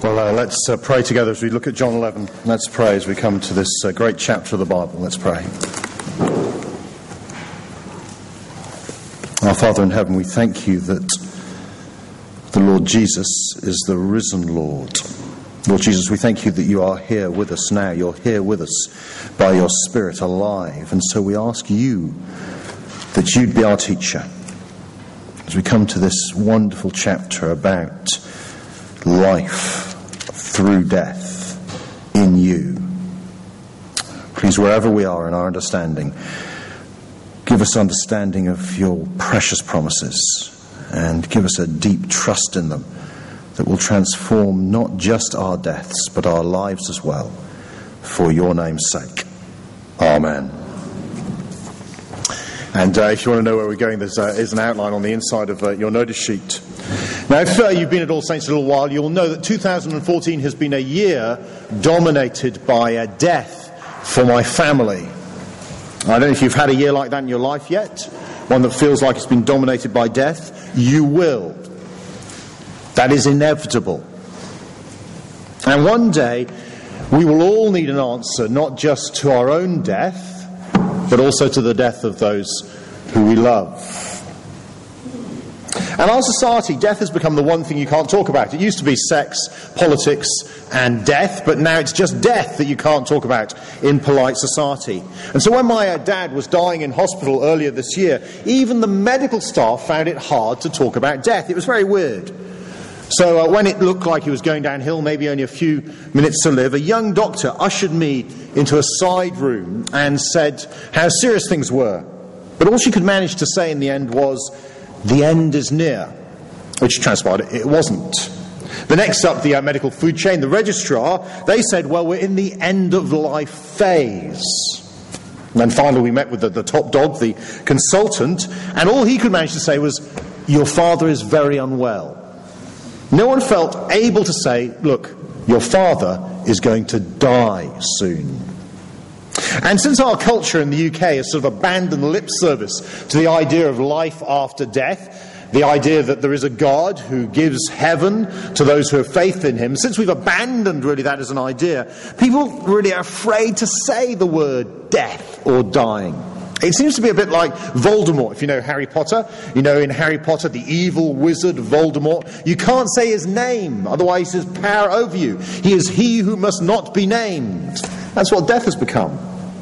Well, let's pray together as we look at John 11. Let's pray as we come to this great chapter of the Bible. Let's pray. Our Father in heaven, we thank you that the Lord Jesus is the risen Lord. Lord Jesus, we thank you that you are here with us now. You're here with us by your Spirit alive. And so we ask you that you'd be our teacher as we come to this wonderful chapter about life through death in you. Please, wherever we are in our understanding, give us understanding of your precious promises and give us a deep trust in them that will transform not just our deaths but our lives as well, for your name's sake. Amen. And if you want to know where we're going, there is an outline on the inside of your notice sheet. Now, if you've been at All Saints a little while, you'll know that 2014 has been a year dominated by death for my family. I don't know if you've had a year like that in your life yet, one that feels like it's been dominated by death. You will. That is inevitable. And one day, we will all need an answer, not just to our own death, but also to the death of those who we love. And our society, death has become the one thing you can't talk about. It used to be sex, politics, and death, but now it's just death that you can't talk about in polite society. And so when my dad was dying in hospital earlier this year, even the medical staff found it hard to talk about death. It was very weird. So when it looked like he was going downhill, maybe only a few minutes to live, a young doctor ushered me into a side room and said how serious things were. But all she could manage to say in the end was, "The end is near," which transpired it wasn't. The next up the medical food chain, the registrar, they said, well, we're in the end of life phase. And then finally we met with the top dog, the consultant, and all he could manage to say was, "Your father is very unwell." No one felt able to say, "Look, your father is going to die soon." And since our culture in the UK has sort of abandoned lip service to the idea of life after death, the idea that there is a God who gives heaven to those who have faith in him, since we've abandoned really that as an idea, people really are afraid to say the word death or dying. It seems to be a bit like Voldemort, if you know Harry Potter. You know, in Harry Potter, the evil wizard Voldemort, you can't say his name, otherwise his power over you. He is he who must not be named. That's what death has become.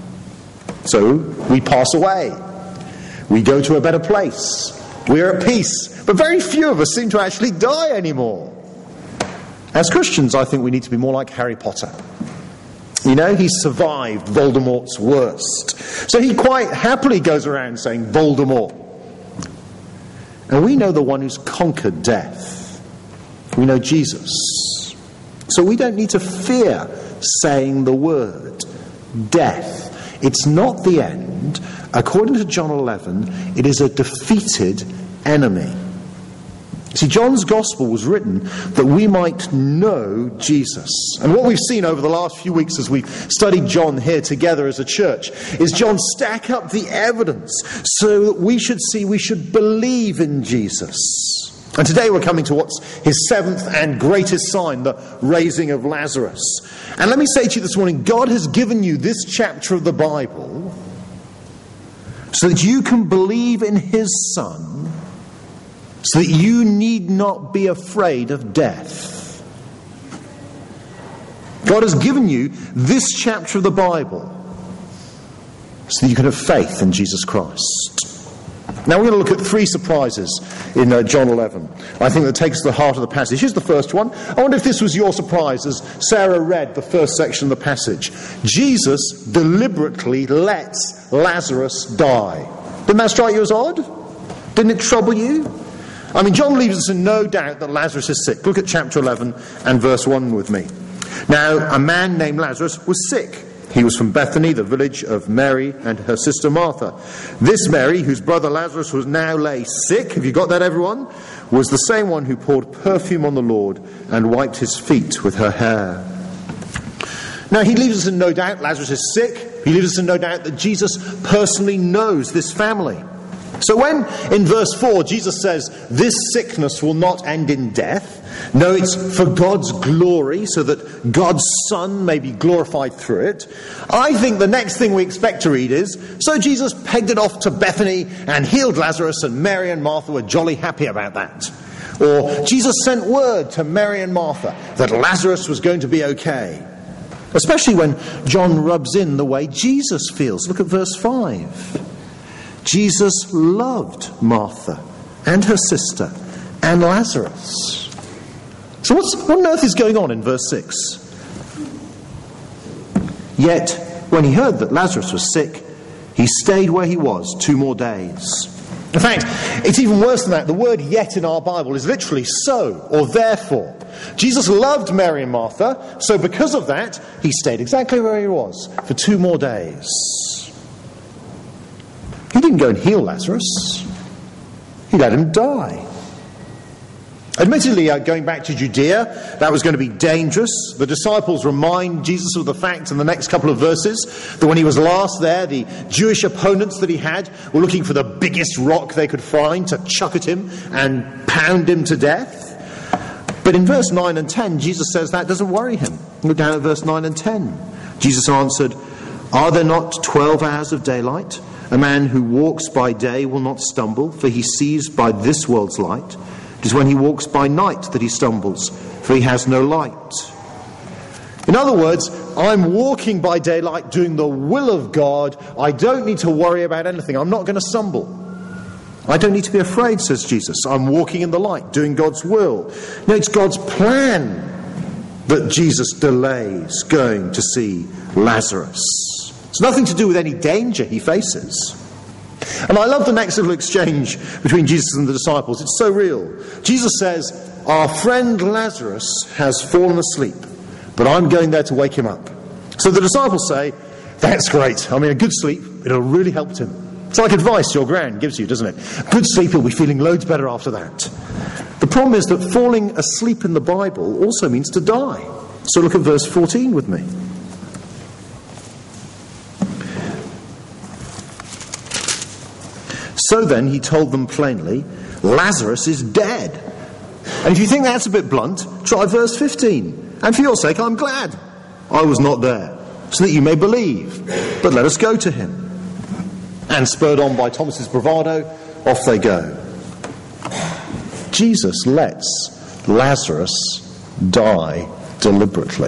So we pass away. We go to a better place. We are at peace. But very few of us seem to actually die anymore. As Christians, I think we need to be more like Harry Potter. You know, he survived Voldemort's worst. So he quite happily goes around saying, "Voldemort." And we know the one who's conquered death. We know Jesus. So we don't need to fear saying the word death. It's not the end. According to John 11, it is a defeated enemy. See, John's Gospel was written that we might know Jesus. And what we've seen over the last few weeks as we've studied John here together as a church is John stack up the evidence so that we should believe in Jesus. And today we're coming to what's his seventh and greatest sign, the raising of Lazarus. And let me say to you this morning, God has given you this chapter of the Bible so that you can believe in his Son, so that you need not be afraid of death. God has given you this chapter of the Bible so that you can have faith in Jesus Christ. Now we're going to look at three surprises in John 11. I think that takes the heart of the passage. Here's the first one. I wonder if this was your surprise as Sarah read the first section of the passage. Jesus deliberately lets Lazarus die. Didn't that strike you as odd? Didn't it trouble you? I mean, John leaves us in no doubt that Lazarus is sick. Look at chapter 11 and verse 1 with me. Now, a man named Lazarus was sick. He was from Bethany, the village of Mary and her sister Martha. This Mary, whose brother Lazarus was now lay sick, have you got that, everyone? Was the same one who poured perfume on the Lord and wiped his feet with her hair. Now, he leaves us in no doubt Lazarus is sick. He leaves us in no doubt that Jesus personally knows this family. So when, in verse 4, Jesus says, "This sickness will not end in death," No, it's for God's glory, so that God's Son may be glorified through it. I think the next thing we expect to read is, so Jesus pegged it off to Bethany and healed Lazarus, and Mary and Martha were jolly happy about that. Or Jesus sent word to Mary and Martha that Lazarus was going to be okay. Especially when John rubs in the way Jesus feels. Look at verse 5. Jesus loved Martha and her sister and Lazarus. So what on earth is going on in verse 6? Yet, when he heard that Lazarus was sick, he stayed where he was 2 more days. In fact, it's even worse than that. The word yet in our Bible is literally so, or therefore. Jesus loved Mary and Martha, so because of that, he stayed exactly where he was for 2 more days. He didn't go and heal Lazarus. He let him die. Admittedly, going back to Judea, that was going to be dangerous. The disciples remind Jesus of the fact in the next couple of verses that when he was last there, the Jewish opponents that he had were looking for the biggest rock they could find to chuck at him and pound him to death. But in verse 9 and 10, Jesus says that doesn't worry him. Look down at verse 9 and 10. Jesus answered, "Are there not 12 hours of daylight? A man who walks by day will not stumble, for he sees by this world's light. It is when he walks by night that he stumbles, for he has no light." In other words, I'm walking by daylight doing the will of God. I don't need to worry about anything. I'm not going to stumble. I don't need to be afraid, says Jesus. I'm walking in the light, doing God's will. No, it's God's plan that Jesus delays going to see Lazarus. It's nothing to do with any danger he faces. And I love the next little exchange between Jesus and the disciples. It's so real. Jesus says, "Our friend Lazarus has fallen asleep, but I'm going there to wake him up." So the disciples say, "That's great. I mean, a good sleep, it'll really help him." It's like advice your gran gives you, doesn't it? Good sleep, you'll be feeling loads better after that. The problem is that falling asleep in the Bible also means to die. So look at verse 14 with me. So then he told them plainly, "Lazarus is dead." And if you think that's a bit blunt, try verse 15. "And for your sake I'm glad I was not there, so that you may believe. But let us go to him." And spurred on by Thomas's bravado, off they go. Jesus lets Lazarus die deliberately.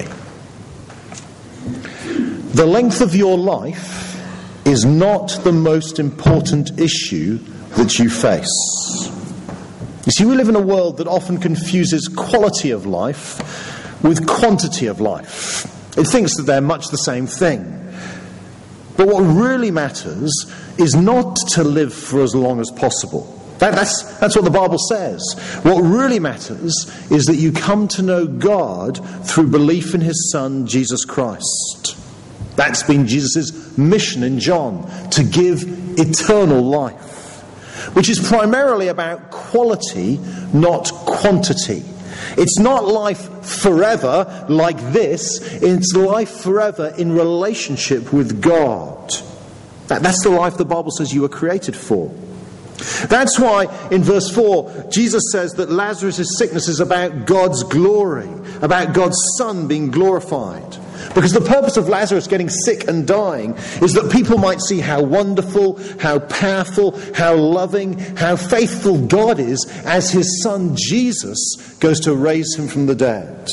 The length of your life is not the most important issue that you face. You see, we live in a world that often confuses quality of life with quantity of life. It thinks that they're much the same thing. But what really matters is not to live for as long as possible. That's what the Bible says. What really matters is that you come to know God through belief in his Son, Jesus Christ. That's been Jesus' mission in John, to give eternal life, which is primarily about quality, not quantity. It's not life forever like this, it's life forever in relationship with God. That's the life the Bible says you were created for. That's why in verse 4, Jesus says that Lazarus' sickness is about God's glory, about God's Son being glorified. Because the purpose of Lazarus getting sick and dying is that people might see how wonderful, how powerful, how loving, how faithful God is as his Son Jesus goes to raise him from the dead.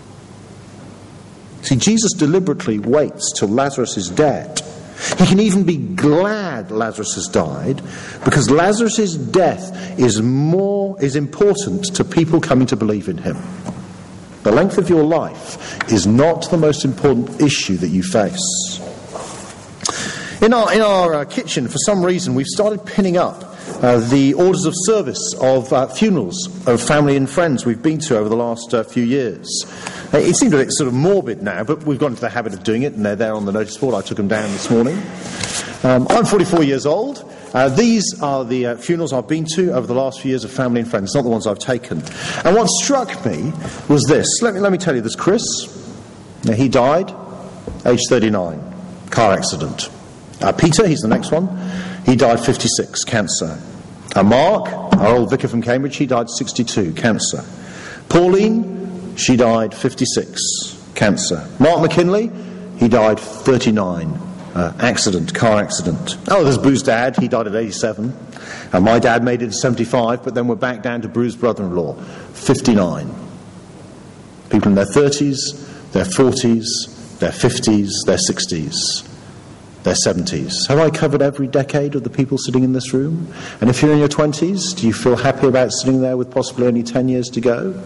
See, Jesus deliberately waits till Lazarus is dead. He can even be glad Lazarus has died, because Lazarus' death is important to people coming to believe in him. The length of your life is not the most important issue that you face. In our kitchen, for some reason, we've started pinning up the orders of service of funerals of family and friends we've been to over the last few years. It seems a bit sort of morbid now, but we've got into the habit of doing it, and they're there on the notice board. I took them down this morning. I'm 44 years old. These are the funerals I've been to over the last few years of family and friends, not the ones I've taken. And what struck me was this. Let me tell you, there's Chris. Now, he died, age 39, car accident. Peter, he's the next one. He died 56, cancer. Mark, our old vicar from Cambridge, he died 62, cancer. Pauline, she died 56, cancer. Mark McKinley, he died 39, car accident. Oh, there's Bruce's dad, he died at 87. And my dad made it to 75, but then we're back down to Bruce's brother-in-law, 59. People in their 30s, their 40s, their 50s, their 60s, their 70s. Have I covered every decade of the people sitting in this room? And if you're in your 20s, do you feel happy about sitting there with possibly only 10 years to go?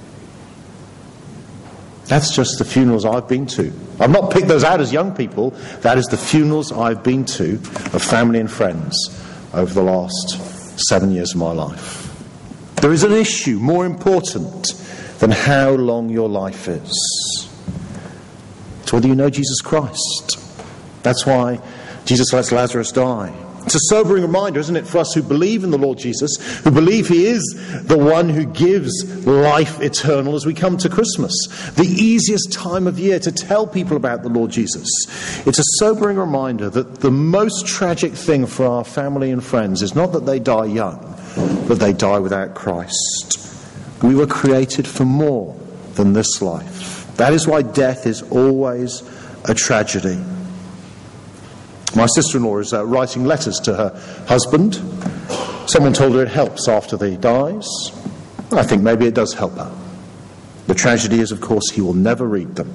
That's just the funerals I've been to. I've not picked those out as young people. That is the funerals I've been to of family and friends over the last 7 years of my life. There is an issue more important than how long your life is. It's whether you know Jesus Christ. That's why Jesus lets Lazarus die. It's a sobering reminder, isn't it, for us who believe in the Lord Jesus, who believe he is the one who gives life eternal as we come to Christmas, the easiest time of year to tell people about the Lord Jesus. It's a sobering reminder that the most tragic thing for our family and friends is not that they die young, but they die without Christ. We were created for more than this life. That is why death is always a tragedy. My sister-in-law is writing letters to her husband. Someone told her it helps after he dies. I think maybe it does help her. The tragedy is, of course, he will never read them.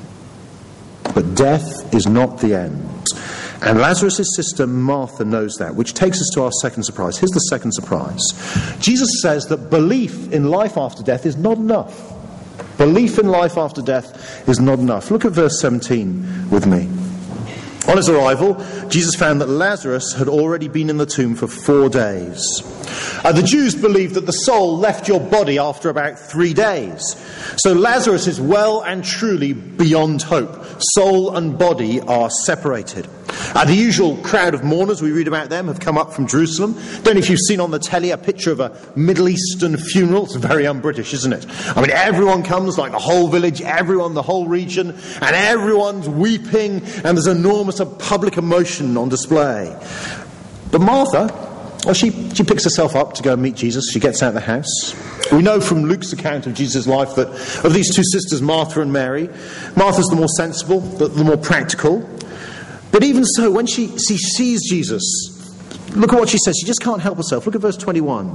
But death is not the end. And Lazarus' sister Martha knows that, which takes us to our second surprise. Here's the second surprise. Jesus says that belief in life after death is not enough. Belief in life after death is not enough. Look at verse 17 with me. On his arrival, Jesus found that Lazarus had already been in the tomb for 4 days. The Jews believed that the soul left your body after about 3 days. So Lazarus is well and truly beyond hope. Soul and body are separated. The usual crowd of mourners, we read about them, have come up from Jerusalem. Don't know if you've seen on the telly a picture of a Middle Eastern funeral. It's very un-British, isn't it? I mean, everyone comes, like the whole village, everyone, the whole region, and everyone's weeping, and there's enormous public emotion on display. But Martha, well, she picks herself up to go and meet Jesus. She gets out of the house. We know from Luke's account of Jesus' life that of these two sisters, Martha and Mary, Martha's the more sensible, the more practical. But even so, when she sees Jesus, look at what she says. She just can't help herself. Look at verse 21.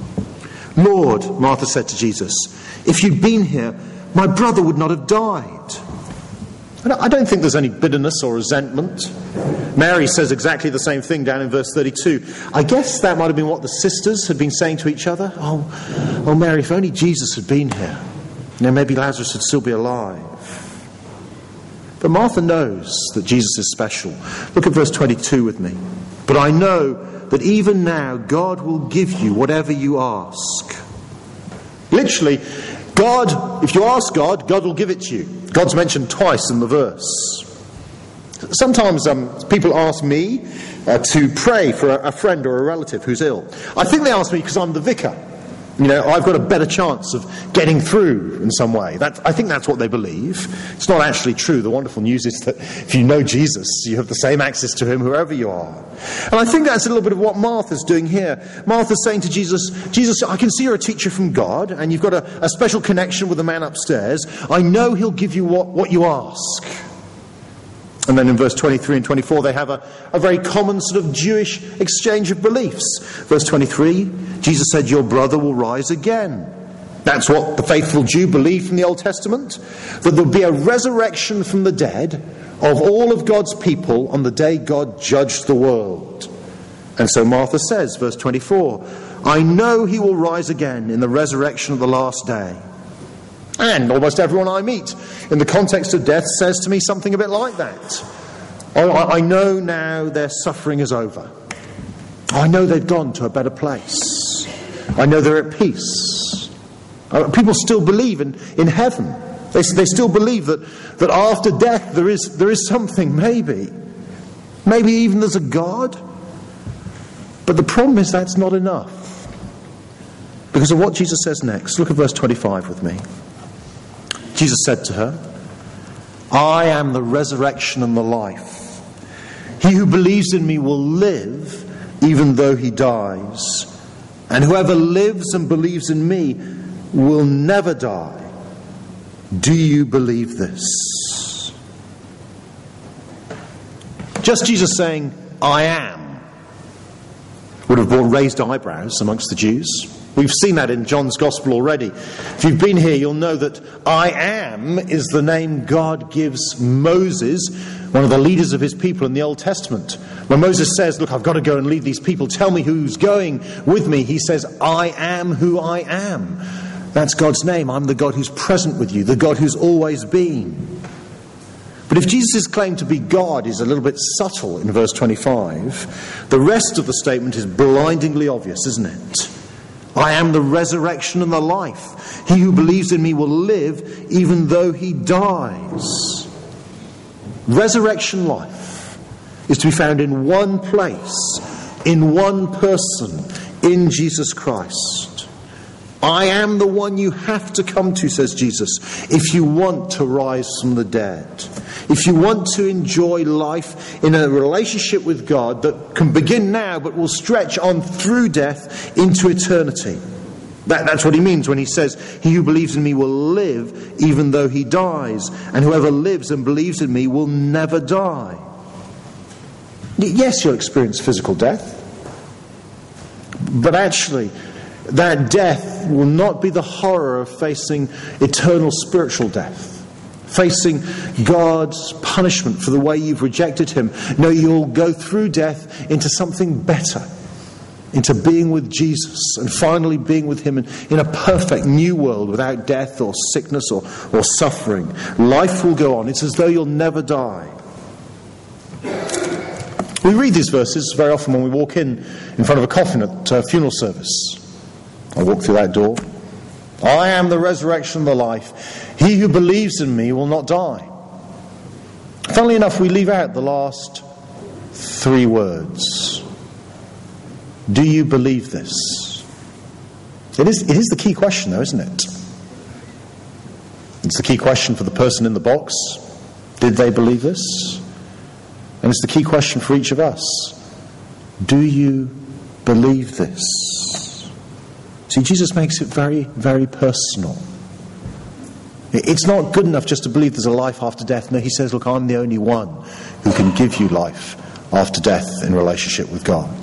Lord, Martha said to Jesus, if you'd been here, my brother would not have died. I don't think there's any bitterness or resentment. Mary says exactly the same thing down in verse 32. I guess that might have been what the sisters had been saying to each other. Oh, Mary, if only Jesus had been here, maybe Lazarus would still be alive. But Martha knows that Jesus is special. Look at verse 22 with me. But I know that even now God will give you whatever you ask. Literally, God, if you ask God, God will give it to you. God's mentioned twice in the verse. Sometimes people ask me to pray for a friend or a relative who's ill. I think they ask me because I'm the vicar. You know, I've got a better chance of getting through in some way. I think that's what they believe. It's not actually true. The wonderful news is that if you know Jesus, you have the same access to him wherever you are. And I think that's a little bit of what Martha's doing here. Martha's saying to Jesus, Jesus, I can see you're a teacher from God, and you've got a special connection with the man upstairs. I know he'll give you what you ask. And then in verse 23 and 24, they have a very common sort of Jewish exchange of beliefs. Verse 23, Jesus said, your brother will rise again. That's what the faithful Jew believed from the Old Testament, that there'll be a resurrection from the dead of all of God's people on the day God judged the world. And so Martha says, verse 24, I know he will rise again in the resurrection of the last day. And almost everyone I meet in the context of death says to me something a bit like that. Oh, I know now their suffering is over. I know they've gone to a better place. I know they're at peace. People still believe in heaven. They still believe that after death there is something, maybe. Maybe even there's a God. But the problem is that's not enough. Because of what Jesus says next. Look at verse 25 with me. Jesus said to her, I am the resurrection and the life. He who believes in me will live even though he dies. And whoever lives and believes in me will never die. Do you believe this? Just Jesus saying, I am, would have brought raised eyebrows amongst the Jews. We've seen that in John's Gospel already. If you've been here, you'll know that I am is the name God gives Moses, one of the leaders of his people in the Old Testament. When Moses says, look, I've got to go and lead these people, tell me who's going with me, he says, I am who I am. That's God's name. I'm the God who's present with you, the God who's always been. But if Jesus' claim to be God is a little bit subtle in verse 25, the rest of the statement is blindingly obvious, isn't it? I am the resurrection and the life. He who believes in me will live even though he dies. Resurrection life is to be found in one place, in one person, in Jesus Christ. I am the one you have to come to, says Jesus, if you want to rise from the dead. If you want to enjoy life in a relationship with God that can begin now but will stretch on through death into eternity. That's what he means when he says, he who believes in me will live even though he dies. And whoever lives and believes in me will never die. Yes, you'll experience physical death. But actually, that death will not be the horror of facing eternal spiritual death. Facing God's punishment for the way you've rejected him. No, you'll go through death into something better. Into being with Jesus and finally being with him in a perfect new world without death or sickness or suffering. Life will go on. It's as though you'll never die. We read these verses very often when we walk in front of a coffin at a funeral service. I walk through that door. I am the resurrection and the life. He who believes in me will not die. Funnily enough, we leave out the last three words. Do you believe this? It is the key question, though, isn't it? It's the key question for the person in the box. Did they believe this? And it's the key question for each of us. Do you believe this? See, Jesus makes it very, very personal. It's not good enough just to believe there's a life after death. No, he says, look, I'm the only one who can give you life after death in relationship with God.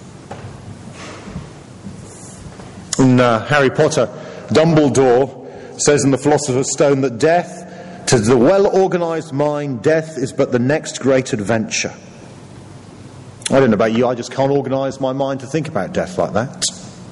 In Harry Potter, Dumbledore says in The Philosopher's Stone that death, to the well-organised mind, death is but the next great adventure. I don't know about you, I just can't organise my mind to think about death like that.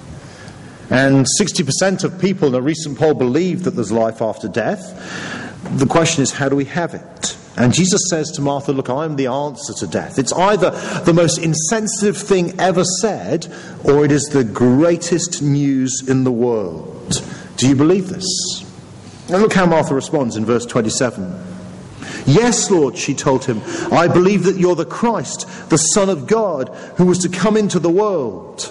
And 60% of people in a recent poll believe that there's life after death. The question is, how do we have it? And Jesus says to Martha, look, I'm the answer to death. It's either the most insensitive thing ever said, or it is the greatest news in the world. Do you believe this? And look how Martha responds in verse 27. Yes, Lord, she told him, I believe that you're the Christ, the Son of God, who was to come into the world.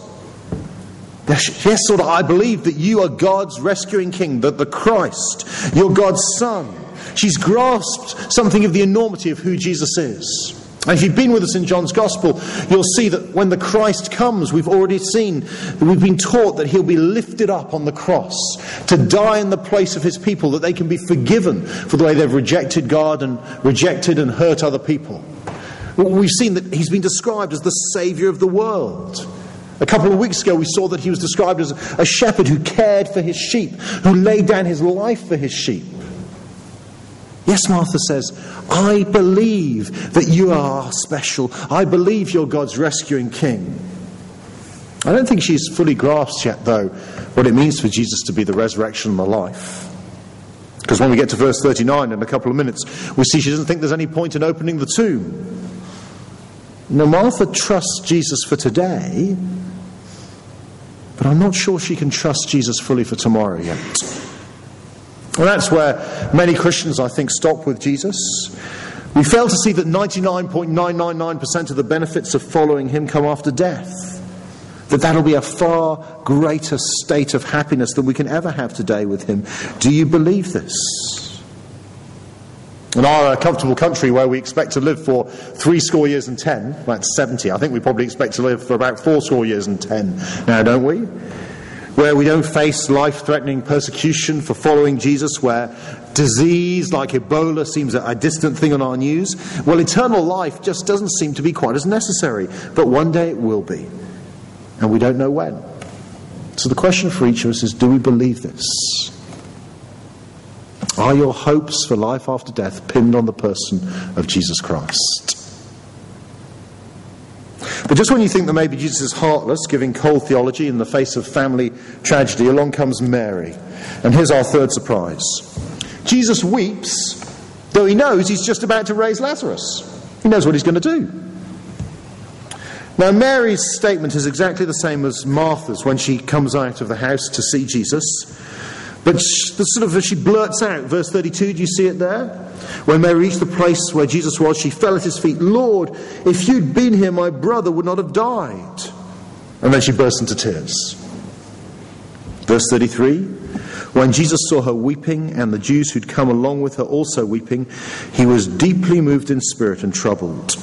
Yes, Lord, I believe that you are God's rescuing king, that the Christ, you're God's Son. She's grasped something of the enormity of who Jesus is. And if you've been with us in John's Gospel, you'll see that when the Christ comes, we've already seen, we've been taught that he'll be lifted up on the cross to die in the place of his people, that they can be forgiven for the way they've rejected God and rejected and hurt other people. We've seen that he's been described as the Saviour of the world. A couple of weeks ago we saw that he was described as a shepherd who cared for his sheep, who laid down his life for his sheep. Yes, Martha says, I believe that you are special. I believe you're God's rescuing king. I don't think she's fully grasped yet, though, what it means for Jesus to be the resurrection and the life. Because when we get to verse 39 in a couple of minutes, we see she doesn't think there's any point in opening the tomb. Now, Martha trusts Jesus for today, but I'm not sure she can trust Jesus fully for tomorrow yet. And that's where many Christians, I think, stop with Jesus. We fail to see that 99.999% of the benefits of following him come after death. That'll be a far greater state of happiness than we can ever have today with him. Do you believe this? In our comfortable country where we expect to live for 70 years, that's 70. I think we probably expect to live for about 80 years now, don't we? where we don't face life-threatening persecution for following Jesus, where disease like Ebola seems a distant thing on our news, well, eternal life just doesn't seem to be quite as necessary. But one day it will be, and we don't know when. So the question for each of us is, do we believe this? Are your hopes for life after death pinned on the person of Jesus Christ? But just when you think that maybe Jesus is heartless, giving cold theology in the face of family tragedy, along comes Mary. And here's our third surprise. Jesus weeps, though he knows he's just about to raise Lazarus. He knows what he's going to do. Now, Mary's statement is exactly the same as Martha's when she comes out of the house to see Jesus. But she blurts out, verse 32, do you see it there? When Mary reached the place where Jesus was, she fell at his feet. Lord, if you'd been here, my brother would not have died. And then she burst into tears. Verse 33, when Jesus saw her weeping, and the Jews who'd come along with her also weeping, he was deeply moved in spirit and troubled.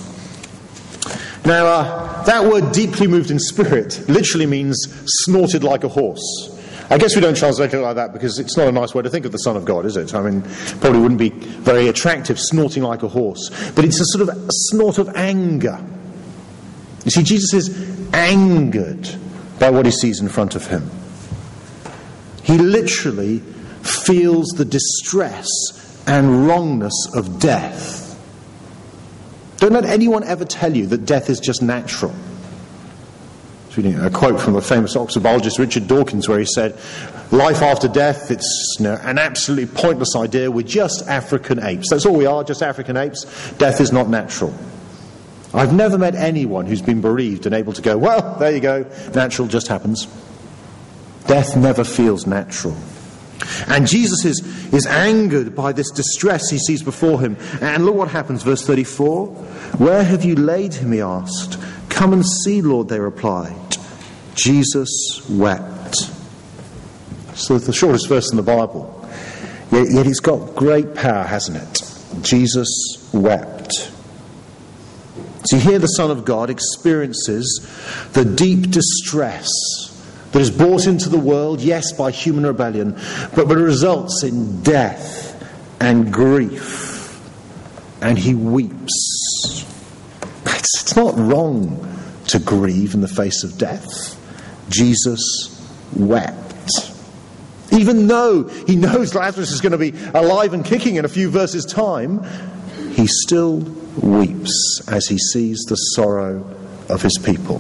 Now, that word deeply moved in spirit literally means snorted like a horse. I guess we don't translate it like that because it's not a nice way to think of the Son of God, is it? I mean, probably wouldn't be very attractive, snorting like a horse. But it's a sort of snort of anger. You see, Jesus is angered by what he sees in front of him. He literally feels the distress and wrongness of death. Don't let anyone ever tell you that death is just natural. Reading a quote from the famous Oxford biologist Richard Dawkins, where he said, life after death, it's an absolutely pointless idea. We're just African apes. That's all we are, just African apes. Death is not natural. I've never met anyone who's been bereaved and able to go, well, there you go, natural just happens. Death never feels natural. And Jesus is angered by this distress he sees before him. And look what happens, verse 34. Where have you laid him, he asked. Come and see, Lord, they replied. Jesus wept. So it's the shortest verse in the Bible. Yet it's got great power, hasn't it? Jesus wept. See, here the Son of God experiences the deep distress that is brought into the world, yes, by human rebellion, but results in death and grief. And he weeps. It's not wrong to grieve in the face of death. Jesus wept. Even though he knows Lazarus is going to be alive and kicking in a few verses' time, he still weeps as he sees the sorrow of his people.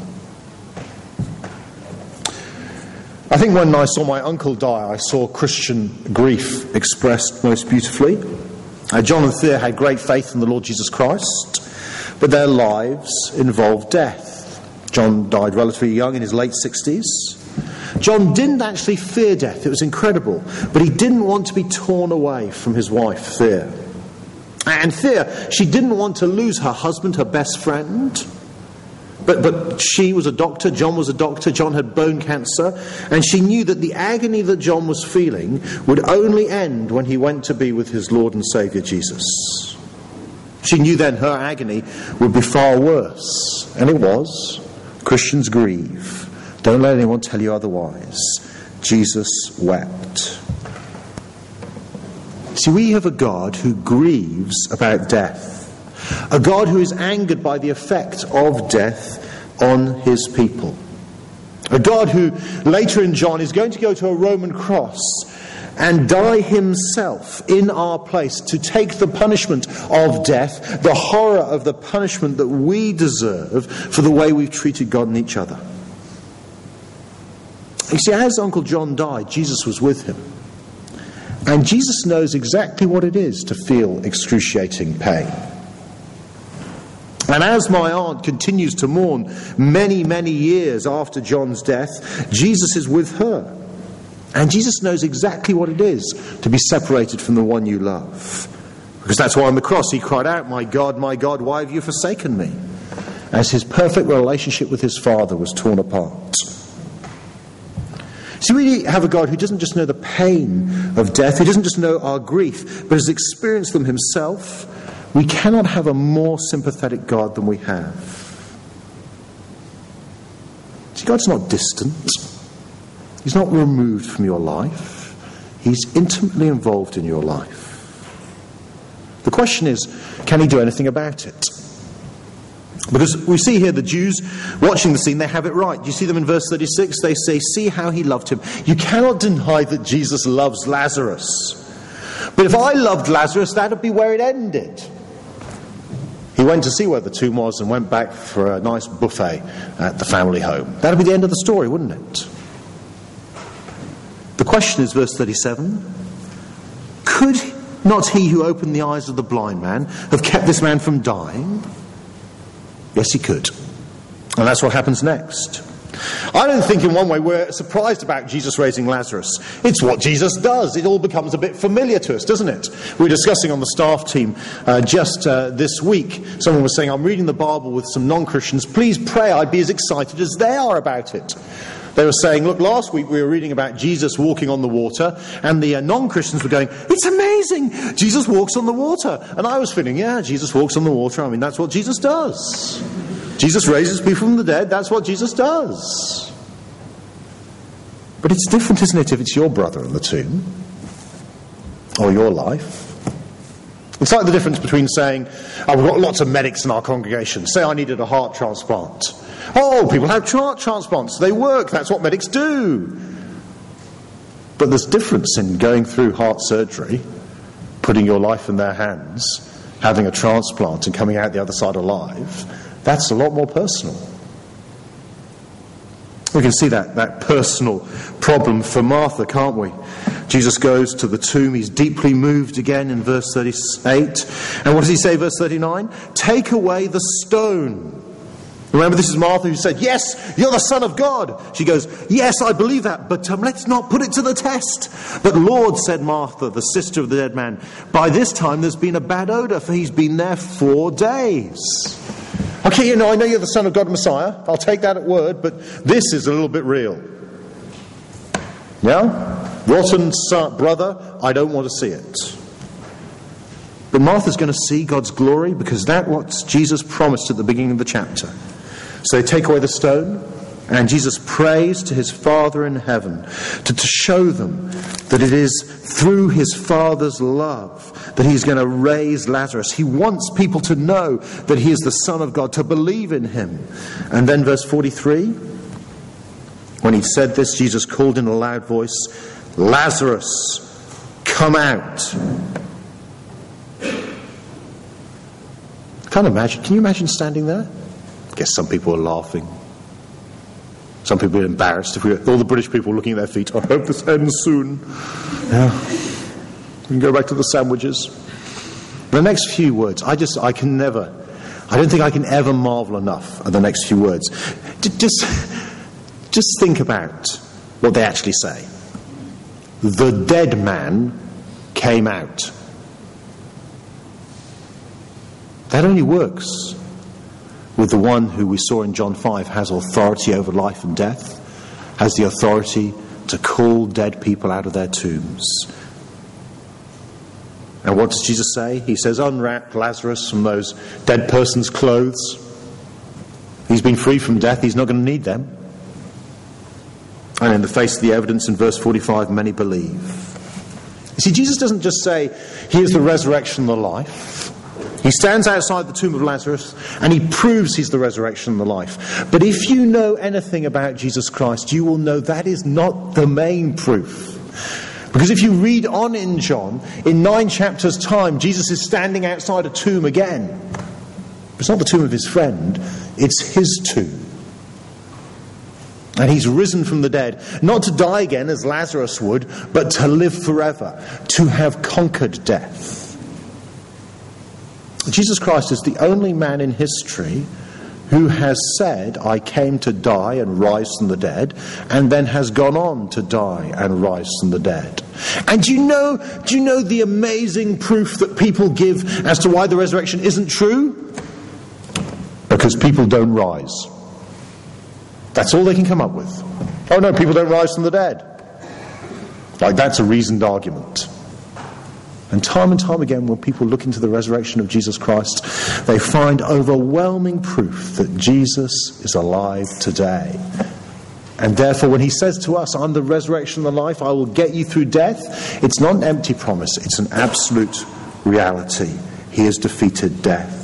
I think when I saw my uncle die, I saw Christian grief expressed most beautifully. John and Thea had great faith in the Lord Jesus Christ, but their lives involved death. John died relatively young, in his late 60s. John didn't actually fear death. It was incredible. But he didn't want to be torn away from his wife, Thea. And Thea, she didn't want to lose her husband, her best friend. But she was a doctor, John was a doctor, John had bone cancer, and she knew that the agony that John was feeling would only end when he went to be with his Lord and Saviour Jesus. She knew then her agony would be far worse, and it was. Christians grieve. Don't let anyone tell you otherwise. Jesus wept. See, we have a God who grieves about death. A God who is angered by the effect of death on his people. A God who, later in John, is going to go to a Roman cross and die himself in our place to take the punishment of death, the horror of the punishment that we deserve for the way we've treated God and each other. You see, as Uncle John died, Jesus was with him. And Jesus knows exactly what it is to feel excruciating pain. And as my aunt continues to mourn many, many years after John's death, Jesus is with her. And Jesus knows exactly what it is to be separated from the one you love. Because that's why on the cross he cried out, my God, why have you forsaken me? As his perfect relationship with his Father was torn apart. See, we have a God who doesn't just know the pain of death, who doesn't just know our grief, but has experienced them himself. We cannot have a more sympathetic God than we have. See, God's not distant. He's not removed from your life. He's intimately involved in your life. The question is, can he do anything about it? Because we see here the Jews watching the scene, they have it right. You see them in verse 36, they say, see how he loved him. You cannot deny that Jesus loves Lazarus. But if I loved Lazarus, that would be where it ended. He went to see where the tomb was and went back for a nice buffet at the family home. That would be the end of the story, wouldn't it? The question is, verse 37, could not he who opened the eyes of the blind man have kept this man from dying? Yes, he could. And that's what happens next. I don't think in one way we're surprised about Jesus raising Lazarus. It's what Jesus does. It all becomes a bit familiar to us, doesn't it? We were discussing on the staff team just this week. Someone was saying, I'm reading the Bible with some non-Christians. Please pray I'd be as excited as they are about it. They were saying, look, last week we were reading about Jesus walking on the water, and the non-Christians were going, it's amazing, Jesus walks on the water. And I was feeling, yeah, Jesus walks on the water. I mean, that's what Jesus does. Jesus raises people from the dead. That's what Jesus does. But it's different, isn't it, if it's your brother in the tomb, or your life? It's like the difference between saying, oh, we've got lots of medics in our congregation. Say I needed a heart transplant. Oh, people have heart transplants. They work. That's what medics do. But there's difference in going through heart surgery, putting your life in their hands, having a transplant and coming out the other side alive. That's a lot more personal. We can see that personal problem for Martha, can't we? Jesus goes to the tomb. He's deeply moved again in verse 38. And what does he say, verse 39? Take away the stone. Remember, this is Martha who said, yes, you're the Son of God. She goes, yes, I believe that, but let's not put it to the test. But Lord, said Martha, the sister of the dead man, by this time there's been a bad odor, for he's been there 4 days. Okay, I know you're the Son of God, Messiah. I'll take that at word, but this is a little bit real. Yeah? Rotten brother, I don't want to see it. But Martha's going to see God's glory, because that's what Jesus promised at the beginning of the chapter. So they take away the stone, and Jesus prays to his Father in heaven to show them that it is through his Father's love that he's going to raise Lazarus. He wants people to know that he is the Son of God, to believe in him. And then verse 43, when he said this, Jesus called in a loud voice, Lazarus, come out. Can you imagine standing there? I guess some people are laughing. Some people are embarrassed. All the British people looking at their feet, I hope this ends soon. Yeah. We can go back to the sandwiches. The next few words, I don't think I can ever marvel enough at the next few words. Just think about what they actually say. The dead man came out. That only works with the one who we saw in John 5 has authority over life and death, has the authority to call dead people out of their tombs. And what does Jesus say? He says, unwrap Lazarus from those dead person's clothes. He's been free from death. He's not going to need them. And in the face of the evidence in verse 45, many believe. You see, Jesus doesn't just say, he is the resurrection and the life. He stands outside the tomb of Lazarus and he proves he's the resurrection and the life. But if you know anything about Jesus Christ, you will know that is not the main proof. Because if you read on in John, in 9 chapters' time, Jesus is standing outside a tomb again. It's not the tomb of his friend, it's his tomb. And he's risen from the dead, not to die again as Lazarus would, but to live forever, to have conquered death. Jesus Christ is the only man in history who has said, I came to die and rise from the dead, and then has gone on to die and rise from the dead. And do you know the amazing proof that people give as to why the resurrection isn't true? Because people don't rise. That's all they can come up with. Oh no, people don't rise from the dead. Like that's a reasoned argument. And time again, when people look into the resurrection of Jesus Christ, they find overwhelming proof that Jesus is alive today. And therefore, when he says to us, I'm the resurrection and the life, I will get you through death, it's not an empty promise, it's an absolute reality. He has defeated death.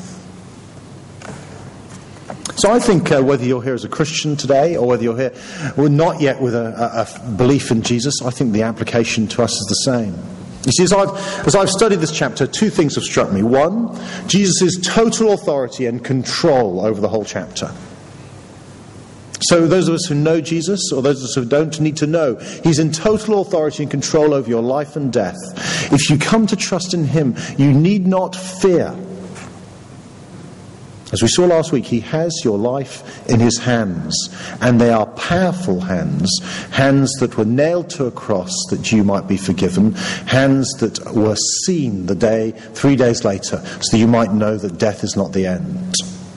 So I think whether you're here as a Christian today or whether you're here not yet with a belief in Jesus, I think the application to us is the same. You see, as I've studied this chapter, two things have struck me. One, Jesus' total authority and control over the whole chapter. So those of us who know Jesus, or those of us who don't, need to know he's in total authority and control over your life and death. If you come to trust in him, you need not fear. As we saw last week, he has your life in his hands, and they are powerful hands, hands that were nailed to a cross that you might be forgiven, hands that were seen 3 days later, so that you might know that death is not the end.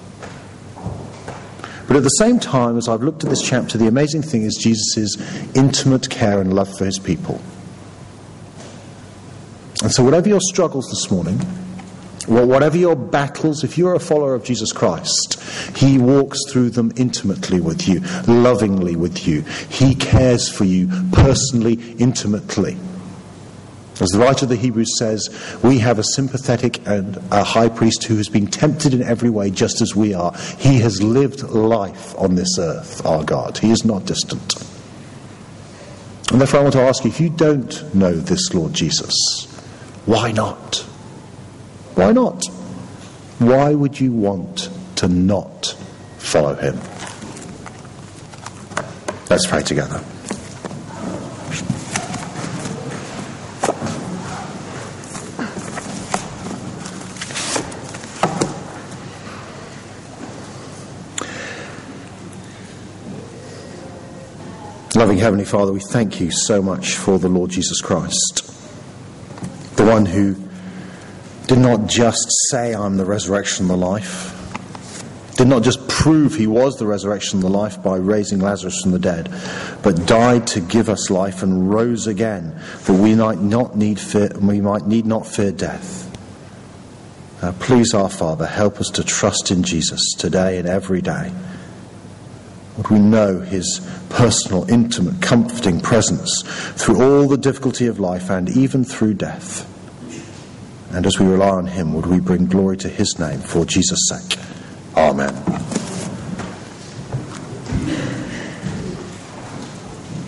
But at the same time, as I've looked at this chapter, the amazing thing is Jesus' intimate care and love for his people. And so whatever your struggles this morning, whatever your battles, if you're a follower of Jesus Christ, he walks through them intimately with you, lovingly with you. He cares for you personally, intimately. As the writer of the Hebrews says, we have a sympathetic and a high priest who has been tempted in every way just as we are. He has lived life on this earth, our God. He is not distant. And therefore I want to ask you, if you don't know this Lord Jesus, why not? Why not? Why would you want to not follow him? Let's pray together. Loving Heavenly Father, we thank you so much for the Lord Jesus Christ, the one who did not just say, I'm the resurrection and the life, did not just prove he was the resurrection and the life by raising Lazarus from the dead, but died to give us life and rose again, that we might need not fear death. Please, our Father, help us to trust in Jesus today and every day. Would we know his personal, intimate, comforting presence through all the difficulty of life and even through death. And as we rely on him, would we bring glory to his name for Jesus' sake. Amen.